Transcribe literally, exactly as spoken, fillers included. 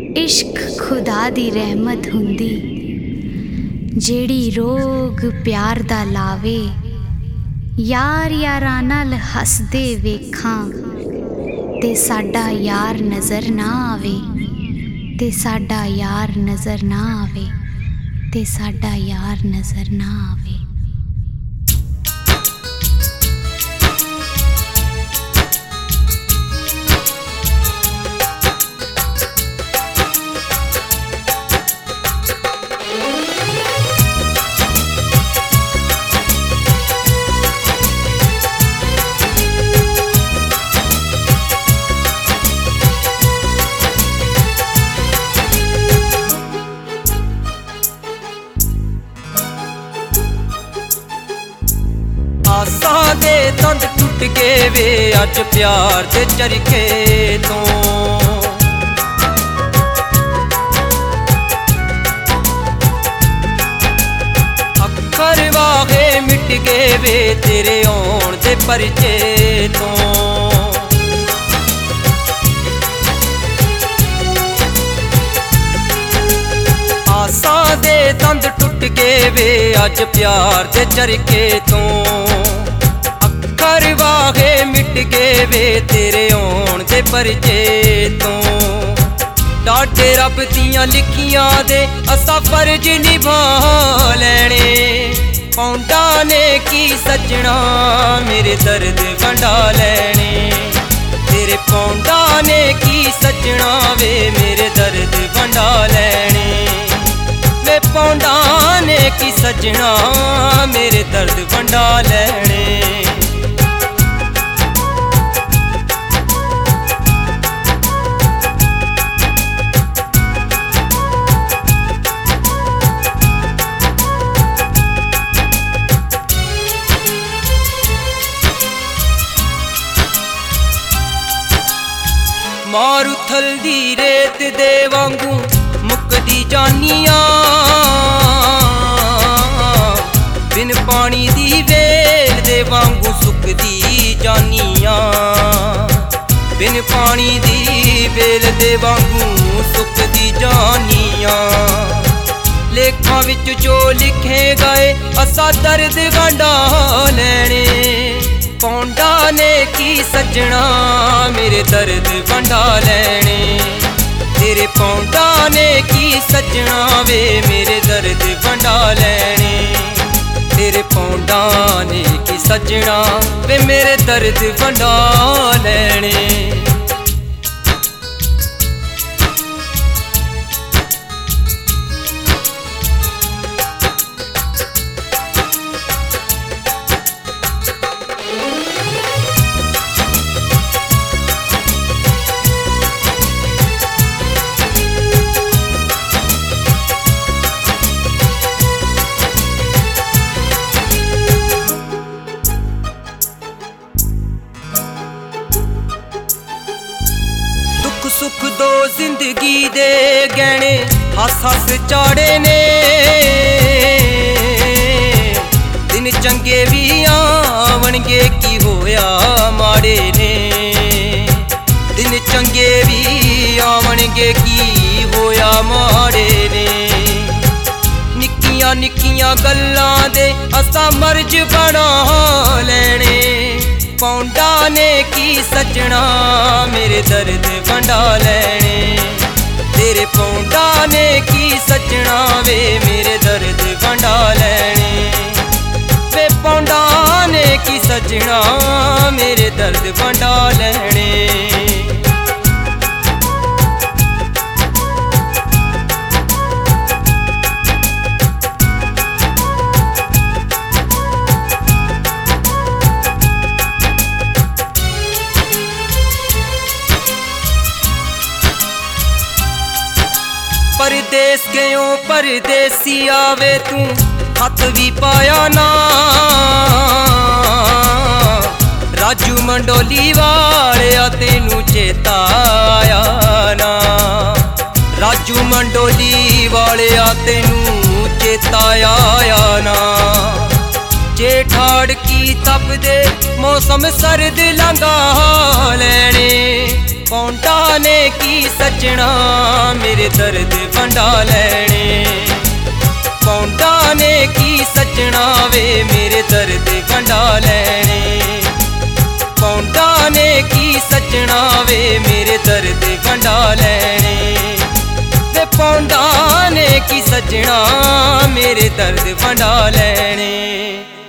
इश्क खुदा दी रहमत हुंदी जेड़ी रोग प्यार दा लावे। यार यारां नाल हसदे वेखां ते साडा यार नज़र ना आवे, ते साडा यार नज़र ना आवे, ते साडा यार नज़र ना आवे। आसां दे तंद टुट गए वे अज प्यार दे चरखे तो। अखर वाहे मिट गए वे तेरे आउण दे परचे तो। आसां दे तंद टुट गए वे अज प्यार दे चरखे तो। अखर वाहे मिट गए वे तेरे आउण दे परचे तो। डाटे रब दियां लिखियां दे असां फर्ज निभा लैणे। पौंडा ने की सजना मेरे दर्द वंडा लैणे। तेरे पौंडा ने की सजना वे मेरे दर्द वंडा लैणे। वे पौंडा ने की सजना मेरे दर्द वंडा लैणे। मारू थलदी रेत दे वांगू मुकदी जानियां। बिन पानी दी वेल दे वांगू सुकदी जानियां। बिन पानी दी वेल दे वांगू सुकदी जानियां। लेखां विच जो लिखे गए असां दर्द वंडा लैणे। पौंडा ने की सजना मेरे दर्द वंडा लैणे। तेरे पौंडा ने की सजना वे मेरे दर्द वंडा लैणे। तेरे पौंडा ने की सजना वे मेरे दर्द वंडा लैणे। सुख दो जिंदगी दे गहने हस हस चाड़े ने। दिन चंगे भी आवणगे की होया माड़े ने। दिन चंगे भी आवणगे की होया माड़े ने। निक्कियां निक्कियां गल्लां दे असां मर्ज बना लैणे। पौंडा ने की सजना मेरे दर्द वंडा लैणे। तेरे पौंडा ने की सजना वे मेरे दर्द वंडा लैणे। वे पौंडा ने की सजना मेरे दर्द वंडा लैणे। परदेस गयो परदेसी आवे तू हथ भी पाया ना। राजू मंडोली वाले तेनू चेता आया ना। राजू मंडोली वाले तेनू चेता आया ना। जेठ हाड़ की तपदे मौसम सर्द लंघा लैने पौंडा ने की सजना मेरे दर्द वंडा लैने पौंडा ने की सजना वे मेरे दर्द वंडा लैने पौंडा ने की सजना वे मेरे दर्द वंडा लैने वे पौंडा ने की सजना मेरे दर्द वंडा लैने।